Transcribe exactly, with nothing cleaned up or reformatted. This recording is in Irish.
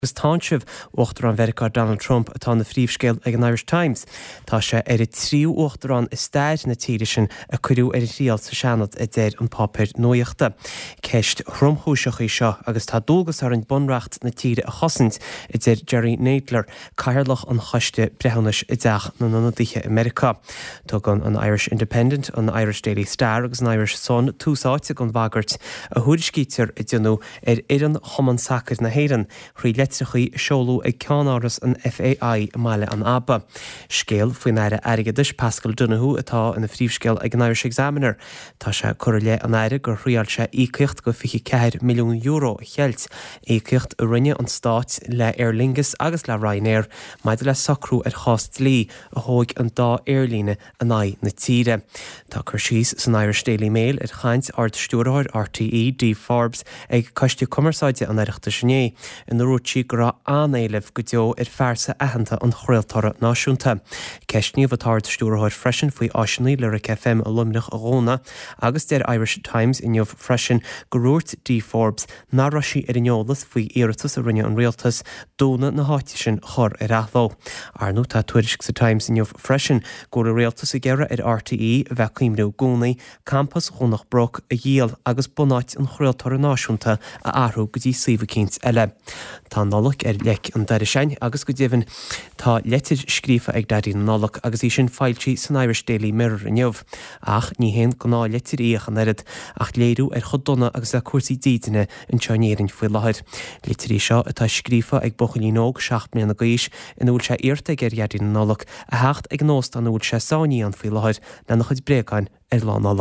Gus táintsibh uachtar an Mheiriceá Donald Trump atá na phríomhscéal ag an Irish Times. Tá sé ar i tríú uachtar an is stair na tíiri sin a cuireú ar i rial sa seanad a déir an pápéir nuaachta. Ceist thromchúiseach í seo agus tá dulgus ar an bunreacht na tíre a chosint i déir Jerry Nadler cairlach an choiste brehanais i dteach na nonadaithe America. Tugann an Irish Independent, an Irish Daily Star agus an Irish Sun túsáite an bhagart a thuairiscítear i dtionú ar iran choman sacr na héireann chrí letrichaí seolú ag ceann áras an F A I máile an Abba. Scéal faoin aire airgeadis Pascal Donoghue atá in na phríomhscéal ag an Irish Examiner. Tá sé cur le an aire gur chriail sé íocht go fiche ceithre milliún euro chealt íocht a rinne an Stát le Aer Lingus agus le Ryanair maidide le sacrú ar chást lí a thóg an dá airlíne a naid na tíre. Tá chur síos san Irish Daily Mail ar chaint ard stúrathir R T E Dee Forbes ag coiste cumarsáide an aireachta sinné in na rútí gra anéileh go deo ar fearsa aitheanta an chraoltóra náisiúnta. Ceisníomh atá ard stúrathir freisin faoi áisinaí Lyric F M a lumnach a Róna agus déir Irish Times inniuh freisin go rúirt Dee Forbes ná raisí ar ineolalas faoi iarratas a rinne an rialtas dóna na háite sin chur ar athló. Arnú tá tuairisc sa Times inniuh freisin go a rialtas a gceire ar R T E bheith clíimnú gúnaí campus chunach broch a dhéal agus bunáit an chraoltóra náisiúnta a athhrú go dtí suíomh cinnt eile. Tá nolach ar lech an deire sein agus go dtíobhann tá letir scrífa ag dairí na nolach agus í sin fáiltí san Irish Daily Mirror inniuh. Ach ní héan go ná letir íoch an airid ach léirú ar chudonna agus a cuasaí dítaine an teanéireann faoi láthair. Litirí seo atá scrífa ag bochalí nóg seacht mbliana gaois in úil sé iarta gur dairí na nolach a heacht ag nóst an úil sé sáiní an faoi láthair le nach chud bréagáin ar lá nolach.